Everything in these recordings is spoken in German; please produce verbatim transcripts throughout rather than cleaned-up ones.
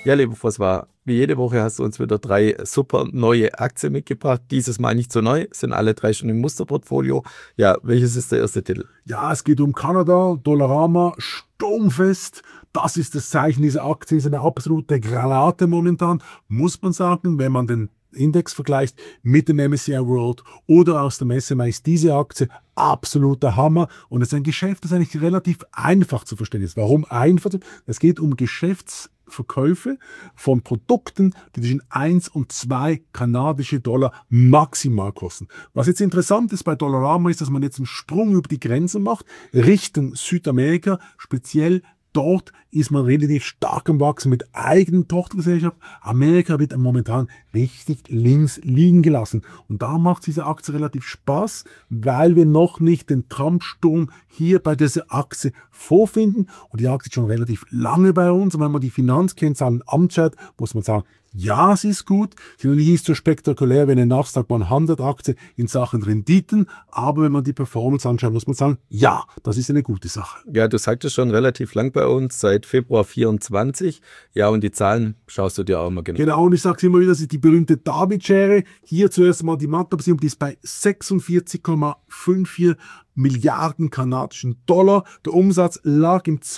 Ja, lieber François, wie jede Woche hast du uns wieder drei super neue Aktien mitgebracht. Dieses Mal nicht so neu, sind alle drei schon im Musterportfolio. Ja, welches ist der erste Titel? Ja, es geht um Kanada, Dollarama, sturmfest. Das ist das Zeichen dieser Aktie, ist eine absolute Granate momentan, muss man sagen, wenn man den Index vergleicht mit dem M S C I World oder aus dem S M I, ist diese Aktie absoluter Hammer und es ist ein Geschäft, das eigentlich relativ einfach zu verstehen ist. Warum einfach? Es geht um Geschäftsverkäufe von Produkten, die zwischen eins und zwei kanadische Dollar maximal kosten. Was jetzt interessant ist bei Dollarama ist, dass man jetzt einen Sprung über die Grenze macht, Richtung Südamerika, speziell dort ist man relativ stark am Wachsen mit eigenen Tochtergesellschaften. Amerika wird momentan richtig links liegen gelassen. Und da macht diese Aktie relativ Spaß, weil wir noch nicht den Trump-Sturm hier bei dieser Aktie vorfinden. Und die Aktie ist schon relativ lange bei uns. Und wenn man die Finanzkennzahlen anschaut, muss man sagen, ja, sie ist gut, sie ist nicht so spektakulär wie eine Nasdaq hundert Aktie in Sachen Renditen, aber wenn man die Performance anschaut, muss man sagen, ja, das ist eine gute Sache. Ja, du sagtest schon relativ lang bei uns, seit Februar vierundzwanzig. Ja, und die Zahlen schaust du dir auch immer genau. Genau, und ich sage immer wieder, das ist die berühmte David-Schere. Hier zuerst mal die Mathebeziehung, die ist bei sechsundvierzig Komma vierundfünfzig Milliarden kanadischen Dollar. Der Umsatz lag im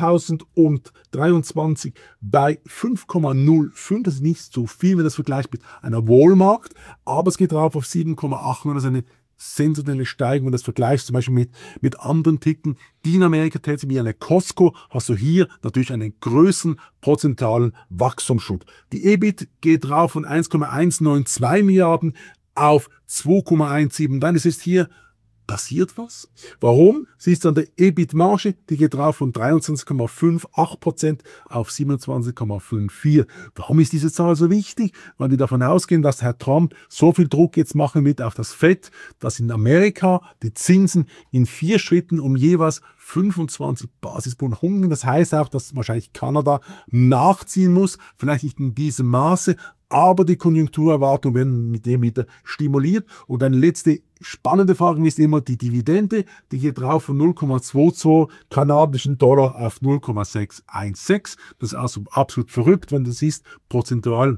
zweitausenddreiundzwanzig bei fünf Komma null fünf. Das ist nicht so viel, wenn man das vergleicht mit einer Walmart, aber es geht drauf auf sieben Komma acht. Das ist eine sensationelle Steigung, wenn du das vergleichst zum Beispiel mit, mit anderen Ticken, die in Amerika tätig sind, wie eine Costco, hast du hier natürlich einen größeren prozentualen Wachstumsschub. Die E B I T geht drauf von eins Komma hundertzweiundneunzig Milliarden auf zwei Komma siebzehn. Dann ist es hier passiert was. Warum? Sie ist an der E B I T-Marge, die geht drauf von dreiundzwanzig Komma achtundfünfzig Prozent auf siebenundzwanzig Komma vierundfünfzig. Warum ist diese Zahl so wichtig? Weil wir davon ausgehen, dass Herr Trump so viel Druck jetzt machen wird auf das Fed, dass in Amerika die Zinsen in vier Schritten um jeweils fünfundzwanzig Basispunkte hungern. Das heißt auch, dass wahrscheinlich Kanada nachziehen muss, vielleicht nicht in diesem Maße, aber die Konjunkturerwartungen werden mit dem wieder stimuliert. Und eine letzte spannende Frage ist immer die Dividende. Die geht drauf von null Komma zweiundzwanzig kanadischen Dollar auf null Komma sechshundertsechzehn. Das ist also absolut verrückt, wenn du siehst, prozentual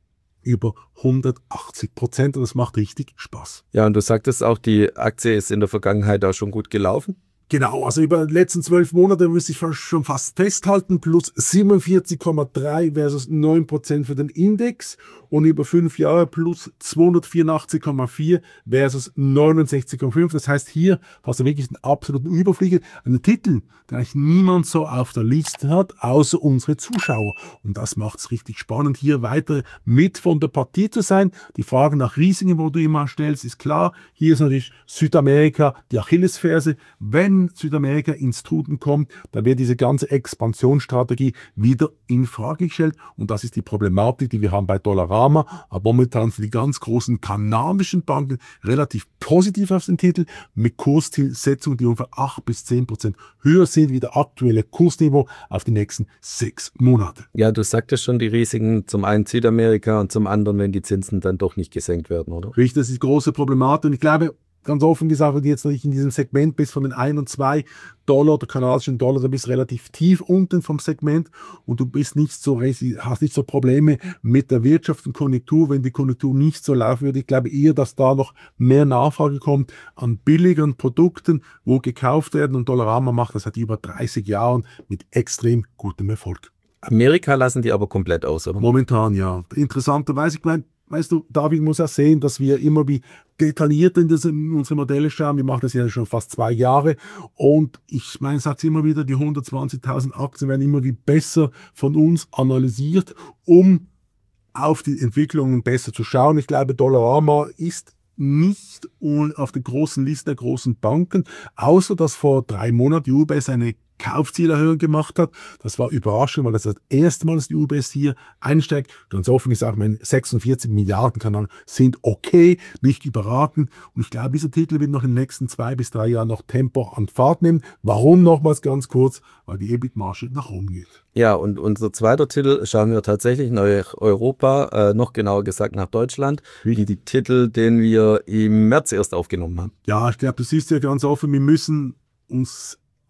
über hundertachtzig Prozent. Und das macht richtig Spaß. Ja, und du sagtest auch, die Aktie ist in der Vergangenheit auch schon gut gelaufen. Genau, also über die letzten zwölf Monate müsste ich schon fast festhalten, plus siebenundvierzig Komma drei versus neun Prozent für den Index und über fünf Jahre plus zweihundertvierundachtzig Komma vier versus neunundsechzig Komma fünf. Das heißt, hier hast du wirklich einen absoluten Überflieger, einen Titel, den eigentlich niemand so auf der Liste hat, außer unsere Zuschauer. Und das macht es richtig spannend, hier weiter mit von der Partie zu sein. Die Frage nach Risiken, wo du immer stellst, ist klar. Hier ist natürlich Südamerika die Achillesferse. Wenn Südamerika ins Tun kommt, dann wird diese ganze Expansionsstrategie wieder in Frage gestellt und das ist die Problematik, die wir haben bei Dollarama, aber momentan für die ganz großen kanadischen Banken relativ positiv auf den Titel mit Kurszielsetzungen, die ungefähr acht bis zehn Prozent höher sind wie der aktuelle Kursniveau auf die nächsten sechs Monate. Ja, du sagtest schon die Risiken, zum einen Südamerika und zum anderen, wenn die Zinsen dann doch nicht gesenkt werden, oder? Richtig, das ist die große Problematik und ich glaube, ganz offen gesagt, wenn du jetzt nicht in diesem Segment bist von den ein und zwei Dollar oder kanadischen Dollar, dann bist du relativ tief unten vom Segment und du bist nicht so, hast nicht so Probleme mit der Wirtschaft und Konjunktur, wenn die Konjunktur nicht so laufen würde. Ich glaube eher, dass da noch mehr Nachfrage kommt an billigeren Produkten, wo gekauft werden und Dollarama macht das seit über dreißig Jahren mit extrem gutem Erfolg. Amerika lassen die aber komplett aus, oder? Momentan ja. Interessanterweise, ich meine, weißt du, David muss ja sehen, dass wir immer wie detailliert in, das, in unsere Modelle schauen. Wir machen das ja schon fast zwei Jahre. Und ich meine, ich sage es immer wieder, die hundertzwanzigtausend Aktien werden immer wie besser von uns analysiert, um auf die Entwicklungen besser zu schauen. Ich glaube, Dollarama ist nicht auf der großen Liste der großen Banken, außer dass vor drei Monaten die U B S eine Kaufzielerhöhung gemacht hat. Das war überraschend, weil das das erste Mal, dass die U B S hier einsteigt. Ganz offen gesagt, meine sechsundvierzig Milliarden Kanal sind okay, nicht überragend. Und ich glaube, dieser Titel wird noch in den nächsten zwei bis drei Jahren noch Tempo an Fahrt nehmen. Warum nochmals ganz kurz? Weil die E B I T-Marge nach oben geht. Ja, und unser zweiter Titel schauen wir tatsächlich nach Europa, äh, noch genauer gesagt nach Deutschland, wie die Titel, den wir im März erst aufgenommen haben. Ja, ich glaube, du siehst ja ganz offen, wir müssen uns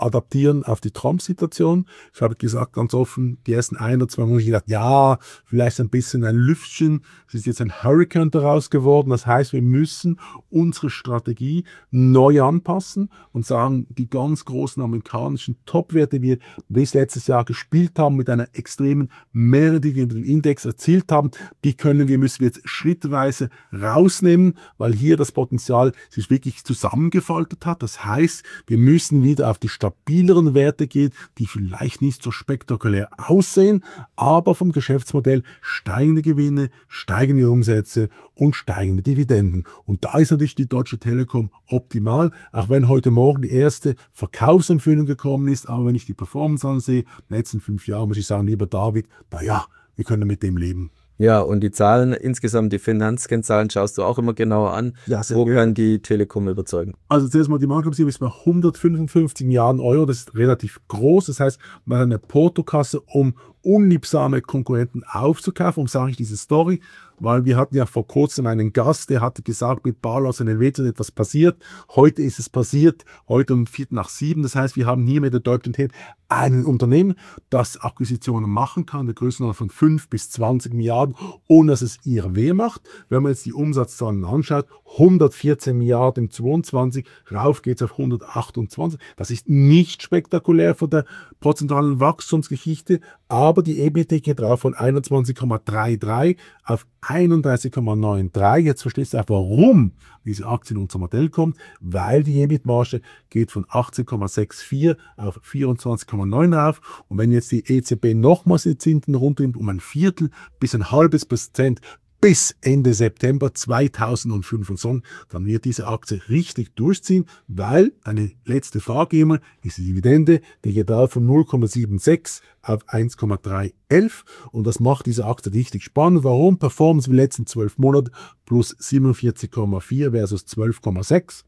adaptieren auf die Trump-Situation. Ich habe gesagt, ganz offen, die ersten ein oder zwei Monate habe ich gedacht, ja, vielleicht ein bisschen ein Lüftchen. Es ist jetzt ein Hurricane daraus geworden. Das heißt, wir müssen unsere Strategie neu anpassen und sagen, die ganz großen amerikanischen Top-Werte, die wir bis letztes Jahr gespielt haben, mit einer extremen Mehrheit, die wir den Index erzielt haben, die können wir, müssen wir jetzt schrittweise rausnehmen, weil hier das Potenzial sich wirklich zusammengefaltet hat. Das heißt, wir müssen wieder auf die stabileren Werte gehen, die vielleicht nicht so spektakulär aussehen, aber vom Geschäftsmodell steigende Gewinne, steigende Umsätze und steigende Dividenden. Und da ist natürlich die Deutsche Telekom optimal, auch wenn heute Morgen die erste Verkaufsempfehlung gekommen ist, aber wenn ich die Performance ansehe, in den letzten fünf Jahren, muss ich sagen, lieber David, naja, wir können mit dem leben. Ja, und die Zahlen, insgesamt die Finanzkennzahlen, schaust du auch immer genauer an. Ja, Wo kann die Telekom überzeugen? Also zuerst mal die Marktkapitalisierung ist bei hundertfünfundfünfzig Milliarden Euro, das ist relativ groß. Das heißt, man hat eine Portokasse, um unliebsame Konkurrenten aufzukaufen. Und sage ich diese Story, weil wir hatten ja vor kurzem einen Gast, der hatte gesagt, mit Barlos und Helvetia etwas passiert. Heute ist es passiert, heute um Viertel nach sieben. Das heißt, wir haben hier mit der Deutschen Telekom ein Unternehmen, das Akquisitionen machen kann, der Größenordnung von fünf bis zwanzig Milliarden, ohne dass es ihr weh macht. Wenn man jetzt die Umsatzzahlen anschaut, hundertvierzehn Milliarden im zweiundzwanzig, rauf geht es auf hundertachtundzwanzig. Das ist nicht spektakulär von der prozentualen Wachstumsgeschichte, aber die E B I T geht drauf von einundzwanzig Komma dreiunddreißig auf einunddreißig Komma dreiundneunzig. Jetzt verstehst du auch, warum diese Aktie in unser Modell kommt, weil die E B I T-Marge geht von achtzehn Komma vierundsechzig auf vierundzwanzig Komma neun rauf. Und wenn jetzt die E Z B nochmals die Zinsen runternimmt um ein Viertel bis ein halbes Prozent bis Ende September zweitausendfünfundzwanzig, dann wird diese Aktie richtig durchziehen, weil, eine letzte Frage immer, ist die Dividende, die geht da von null Komma sechsundsiebzig auf eins Komma dreihundertelf und das macht diese Aktie richtig spannend. Warum? Performance in den letzten zwölf Monaten plus siebenundvierzig Komma vier versus zwölf Komma sechs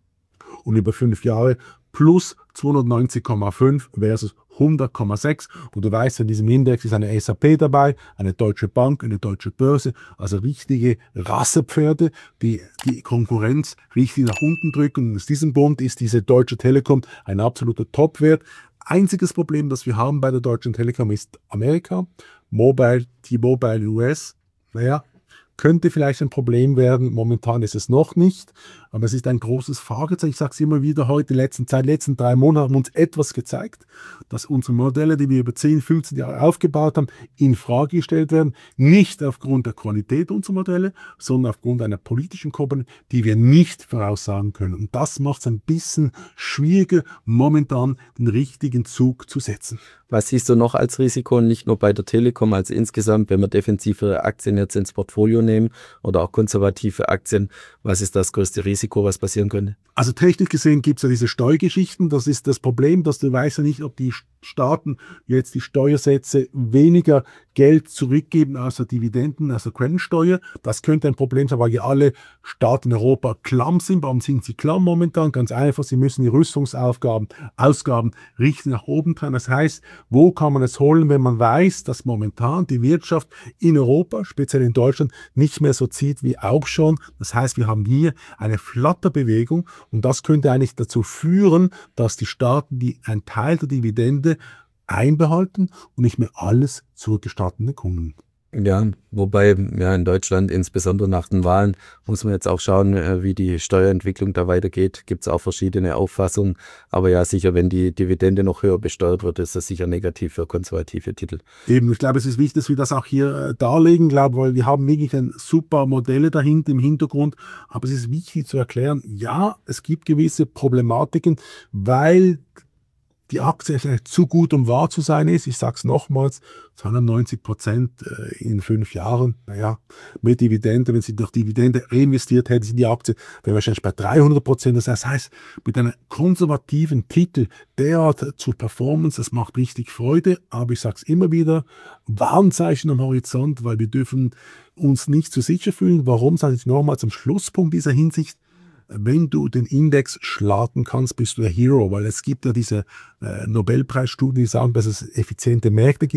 und über fünf Jahre plus zweihundertneunzig Komma fünf versus hundert Komma sechs. Und du weißt, in diesem Index ist eine S A P dabei, eine Deutsche Bank, eine deutsche Börse, also richtige Rassepferde, die die Konkurrenz richtig nach unten drücken. Und aus diesem Grund ist diese Deutsche Telekom ein absoluter Topwert. Einziges Problem, das wir haben bei der Deutschen Telekom, ist Amerika, Mobile, T-Mobile U S. Naja, könnte vielleicht ein Problem werden. Momentan ist es noch nicht, aber es ist ein großes Fragezeichen. Ich sage es immer wieder heute, in letzten Zeit, letzten drei Monaten haben uns etwas gezeigt, dass unsere Modelle, die wir über zehn, fünfzehn Jahre aufgebaut haben, in Frage gestellt werden. Nicht aufgrund der Qualität unserer Modelle, sondern aufgrund einer politischen Komponente, die wir nicht voraussagen können. Und das macht es ein bisschen schwieriger, momentan den richtigen Zug zu setzen. Was siehst du noch als Risiko, nicht nur bei der Telekom, also insgesamt, wenn wir defensivere Aktien jetzt ins Portfolio nehmen oder auch konservative Aktien, was ist das größte Risiko, was passieren könnte? Also technisch gesehen gibt es ja diese Steuergeschichten. Das ist das Problem, dass du weißt ja nicht, ob die Staaten jetzt die Steuersätze weniger Geld zurückgeben als der Dividenden, als der Quellensteuer. Das könnte ein Problem sein, weil ja alle Staaten in Europa klamm sind. Warum sind sie klamm momentan? Ganz einfach, sie müssen die Rüstungsaufgaben, Ausgaben richtig nach oben treiben. Das heißt, wo kann man es holen, wenn man weiß, dass momentan die Wirtschaft in Europa, speziell in Deutschland, nicht mehr so zieht wie auch schon. Das heißt, wir haben hier eine Flatterbewegung und das könnte eigentlich dazu führen, dass die Staaten die einen Teil der Dividende einbehalten und nicht mehr alles zurückgestattende Kunden. Ja, wobei ja in Deutschland, insbesondere nach den Wahlen, muss man jetzt auch schauen, wie die Steuerentwicklung da weitergeht. Gibt es auch verschiedene Auffassungen. Aber ja, sicher, wenn die Dividende noch höher besteuert wird, ist das sicher negativ für konservative Titel. Eben, ich glaube, es ist wichtig, dass wir das auch hier äh, darlegen, glaube, weil wir haben wirklich ein super Modelle dahinter im Hintergrund. Aber es ist wichtig zu erklären, ja, es gibt gewisse Problematiken, weil die Aktie zu gut, um wahr zu sein ist. Ich sage es nochmals, zweiundneunzig Prozent in fünf Jahren. Naja, mit Dividende, wenn sie durch Dividende reinvestiert hätte in die Aktie, wäre wahrscheinlich bei dreihundert Prozent. Das heißt, mit einem konservativen Titel derart zu Performance, das macht richtig Freude. Aber ich sage es immer wieder, Warnzeichen am Horizont, weil wir dürfen uns nicht zu sicher fühlen. Warum, sage ich nochmals am Schlusspunkt dieser Hinsicht, wenn du den Index schlagen kannst, bist du der Hero, weil es gibt ja diese äh, Nobelpreisstudien, die sagen, dass es effiziente Märkte gibt.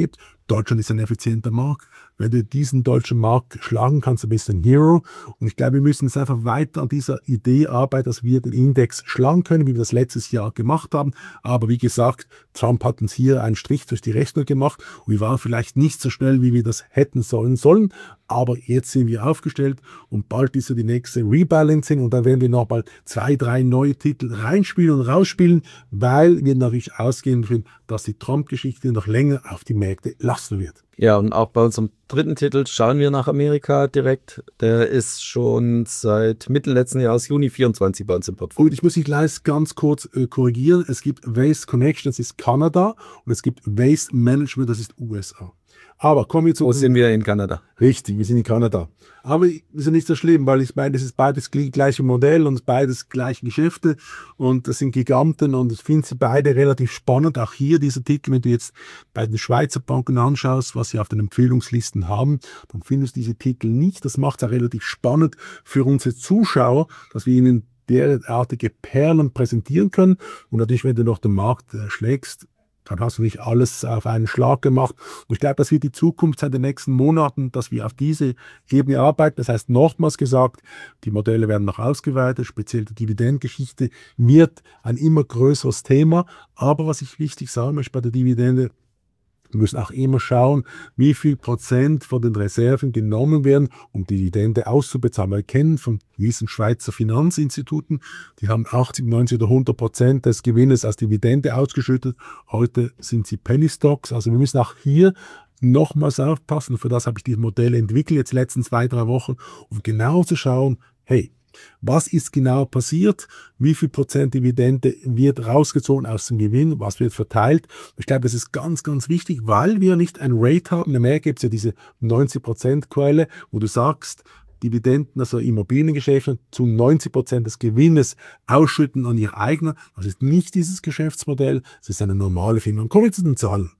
Deutschland ist ein effizienter Markt. Wenn du diesen deutschen Markt schlagen kannst, dann bist du ein Hero. Und ich glaube, wir müssen jetzt einfach weiter an dieser Idee arbeiten, dass wir den Index schlagen können, wie wir das letztes Jahr gemacht haben. Aber wie gesagt, Trump hat uns hier einen Strich durch die Rechnung gemacht. Und wir waren vielleicht nicht so schnell, wie wir das hätten sollen sollen. Aber jetzt sind wir aufgestellt und bald ist ja die nächste Rebalancing und dann werden wir nochmal zwei, drei neue Titel reinspielen und rausspielen, weil wir natürlich ausgehen können, dass die Trump-Geschichte noch länger auf die Märkte lasten wird. Ja, und auch bei unserem dritten Titel schauen wir nach Amerika direkt. Der ist schon seit Mitte letzten Jahres, Juni vierundzwanzig, bei uns im Portfolio. Und ich muss dich gleich ganz kurz äh, korrigieren. Es gibt Waste Connection, das ist Kanada, und es gibt Waste Management, das ist U S A. Aber kommen wir zu... Wo sind wir in Kanada? Richtig, wir sind in Kanada. Aber das ist ja nicht so schlimm, weil ich meine, das ist beides das gleiche Modell und beides gleiche Geschäfte und das sind Giganten und ich finde sie beide relativ spannend. Auch hier dieser Titel, wenn du jetzt bei den Schweizer Banken anschaust, was sie auf den Empfehlungslisten haben, dann findest du diese Titel nicht. Das macht es auch relativ spannend für unsere Zuschauer, dass wir ihnen derartige Perlen präsentieren können. Und natürlich, wenn du noch den Markt äh, schlägst, dann hast du nicht alles auf einen Schlag gemacht. Und ich glaube, das wird die Zukunft sein in den nächsten Monaten, dass wir auf diese Ebene arbeiten. Das heißt, nochmals gesagt, die Modelle werden noch ausgeweitet, speziell die Dividendengeschichte wird ein immer größeres Thema. Aber was ich wichtig sagen möchte bei der Dividende, wir müssen auch immer schauen, wie viel Prozent von den Reserven genommen werden, um die Dividende auszubezahlen. Wir kennen von gewissen Schweizer Finanzinstituten, die haben achtzig, neunzig oder hundert Prozent des Gewinnes als Dividende ausgeschüttet. Heute sind sie Penny Stocks. Also wir müssen auch hier nochmals aufpassen. Für das habe ich dieses Modell entwickelt, jetzt die letzten zwei, drei Wochen, um genau zu schauen, hey, was ist genau passiert? Wie viel Prozent Dividende wird rausgezogen aus dem Gewinn? Was wird verteilt? Ich glaube, das ist ganz, ganz wichtig, weil wir nicht ein Rate haben. In Amerika gibt es ja diese neunzig Prozent Quelle, wo du sagst, Dividenden, also Immobiliengeschäfte, zu neunzig Prozent des Gewinnes ausschütten an ihr Eigner. Das ist nicht dieses Geschäftsmodell. Das ist eine normale Firma. Und kommen wir zu den Zahlen.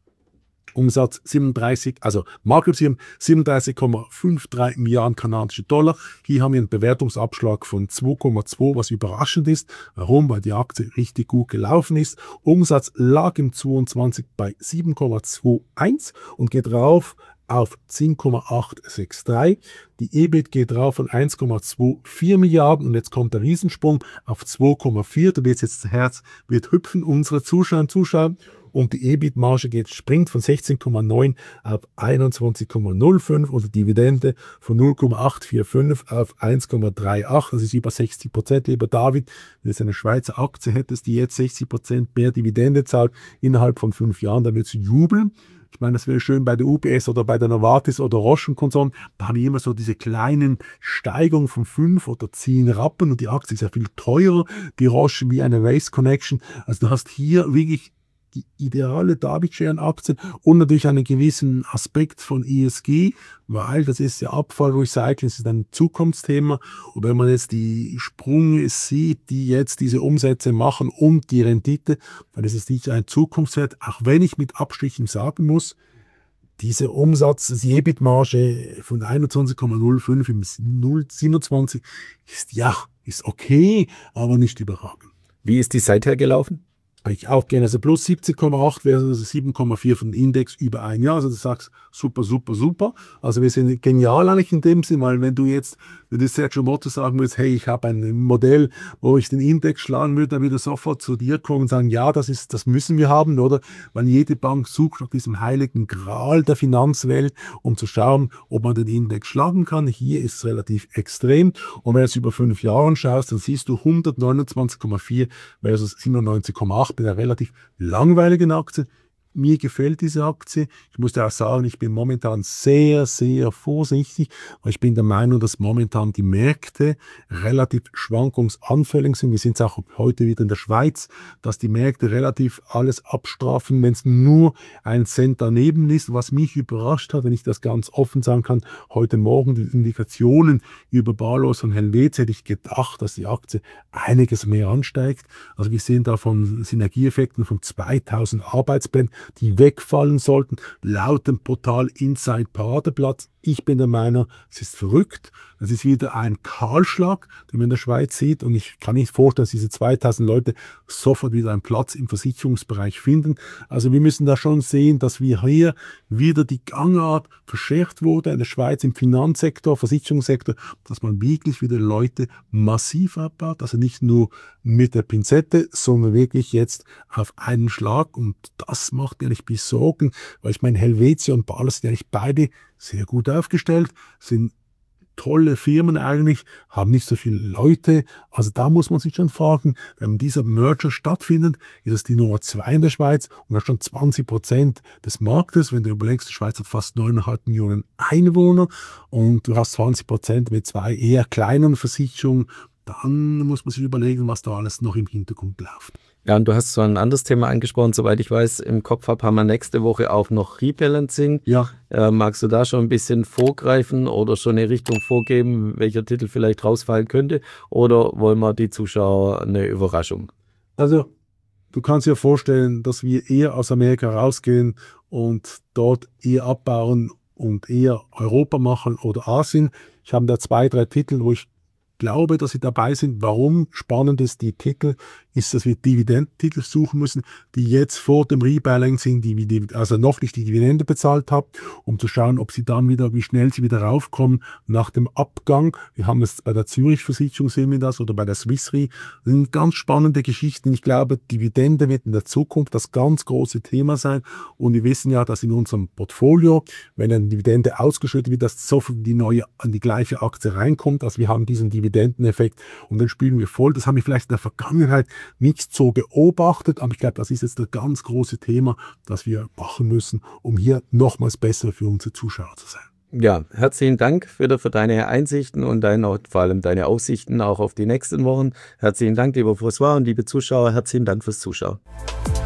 Umsatz siebenunddreißig, also Marktkapitalisierung siebenunddreißig Komma dreiundfünfzig Milliarden kanadische Dollar. Hier haben wir einen Bewertungsabschlag von zwei Komma zwei, was überraschend ist. Warum? Weil die Aktie richtig gut gelaufen ist. Umsatz lag im zweiundzwanzig bei sieben Komma einundzwanzig und geht rauf auf zehn Komma achthundertdreiundsechzig. Die E B I T geht rauf von eins Komma vierundzwanzig Milliarden und jetzt kommt der Riesensprung auf zwei Komma vier. Da wird jetzt das Herz wird hüpfen, unsere Zuschauer und Zuschauer. Und die E B I T-Marge geht, springt von sechzehn Komma neun auf einundzwanzig Komma null fünf und die Dividende von null Komma achthundertfünfundvierzig auf eins Komma achtunddreißig. Das ist über sechzig Prozent. Lieber David, wenn du eine Schweizer Aktie hättest, die jetzt sechzig Prozent mehr Dividende zahlt innerhalb von fünf Jahren, dann würdest du jubeln. Ich meine, das wäre schön bei der U B S oder bei der Novartis oder Roche und Konzern. Da haben wir immer so diese kleinen Steigungen von fünf oder zehn Rappen und die Aktie ist ja viel teurer. Die Roche wie eine Waste Connection. Also du hast hier wirklich die ideale David-Share-Aktien und natürlich einen gewissen Aspekt von E S G, weil das ist ja Abfallrecycling, das ist ein Zukunftsthema. Und wenn man jetzt die Sprünge sieht, die jetzt diese Umsätze machen und die Rendite, dann ist es sicher ein Zukunftswert, auch wenn ich mit Abstrichen sagen muss, diese Umsatz, die E B I T-Marge von einundzwanzig Komma null fünf im null Komma siebenundzwanzig ist ja, ist okay, aber nicht überragend. Wie ist die seither gelaufen? Ich auch gerne, also plus siebzehn Komma acht versus sieben Komma vier von dem Index über ein Jahr. Also du sagst, super, super, super. Also wir sind genial eigentlich in dem Sinn, weil wenn du jetzt, wenn du Sergio Motto sagen würdest, hey, ich habe ein Modell, wo ich den Index schlagen würde, dann würde er sofort zu dir kommen und sagen, ja, das ist, das müssen wir haben, oder? Weil jede Bank sucht nach diesem heiligen Gral der Finanzwelt, um zu schauen, ob man den Index schlagen kann. Hier ist es relativ extrem. Und wenn du es über fünf Jahre schaust, dann siehst du hundertneunundzwanzig Komma vier versus siebenundneunzig Komma acht bei einer relativ langweiligen Aktie. Mir gefällt diese Aktie. Ich muss auch sagen, ich bin momentan sehr, sehr vorsichtig, weil ich bin der Meinung, dass momentan die Märkte relativ schwankungsanfällig sind. Wir sind auch heute wieder in der Schweiz, dass die Märkte relativ alles abstrafen, wenn es nur ein Cent daneben ist. Was mich überrascht hat, wenn ich das ganz offen sagen kann, heute Morgen die Indikationen über Barlos und Helvetia, hätte ich gedacht, dass die Aktie einiges mehr ansteigt. Also wir sehen da von Synergieeffekten von zweitausend Arbeitsplätzen. die wegfallen sollten, laut dem Portal Inside Paradeplatz. Ich bin der Meinung, es ist verrückt. Es ist wieder ein Kahlschlag, den man in der Schweiz sieht. Und ich kann nicht vorstellen, dass diese zweitausend Leute sofort wieder einen Platz im Versicherungsbereich finden. Also wir müssen da schon sehen, dass wir hier wieder die Gangart verschärft wurde in der Schweiz im Finanzsektor, Versicherungssektor, dass man wirklich wieder Leute massiv abbaut. Also nicht nur mit der Pinzette, sondern wirklich jetzt auf einen Schlag. Und das macht mir eigentlich bis Sorgen, weil ich meine, Helvetia und Balder sind eigentlich beide sehr gut aufgestellt, sind tolle Firmen eigentlich, haben nicht so viele Leute. Also da muss man sich schon fragen, wenn dieser Merger stattfindet, ist es die Nummer zwei in der Schweiz und hat schon zwanzig Prozent des Marktes. Wenn du überlegst, die Schweiz hat fast neuneinhalb Millionen Einwohner und du hast zwanzig Prozent mit zwei eher kleinen Versicherungen, dann muss man sich überlegen, was da alles noch im Hintergrund läuft. Ja, und du hast so ein anderes Thema angesprochen, soweit ich weiß, im Kopf habe, haben wir nächste Woche auch noch Rebalancing. Ja. Äh, magst du da schon ein bisschen vorgreifen oder schon eine Richtung vorgeben, welcher Titel vielleicht rausfallen könnte? Oder wollen wir die Zuschauer eine Überraschung? Also, du kannst dir vorstellen, dass wir eher aus Amerika rausgehen und dort eher abbauen und eher Europa machen oder Asien. Ich habe da zwei, drei Titel, wo ich glaube, dass sie dabei sind. Warum? Spannend ist die Titel, ist, dass wir Dividendentitel suchen müssen, die jetzt vor dem Rebalancing, die, also noch nicht die Dividende bezahlt haben, um zu schauen, ob sie dann wieder, wie schnell sie wieder raufkommen nach dem Abgang. Wir haben es bei der Zürich-Versicherung, sehen wir das, oder bei der Swiss Re. Das sind ganz spannende Geschichten. Ich glaube, Dividende wird in der Zukunft das ganz große Thema sein. Und wir wissen ja, dass in unserem Portfolio, wenn eine Dividende ausgeschüttet wird, dass sofort die neue, an die gleiche Aktie reinkommt. Also wir haben diesen Dividendeneffekt und dann spielen wir voll. Das haben wir vielleicht in der Vergangenheit nicht so beobachtet, aber ich glaube, das ist jetzt das ganz große Thema, das wir machen müssen, um hier nochmals besser für unsere Zuschauer zu sein. Ja, herzlichen Dank wieder für deine Einsichten und deine, vor allem deine Aussichten auch auf die nächsten Wochen. Herzlichen Dank, lieber François und liebe Zuschauer, herzlichen Dank fürs Zuschauen.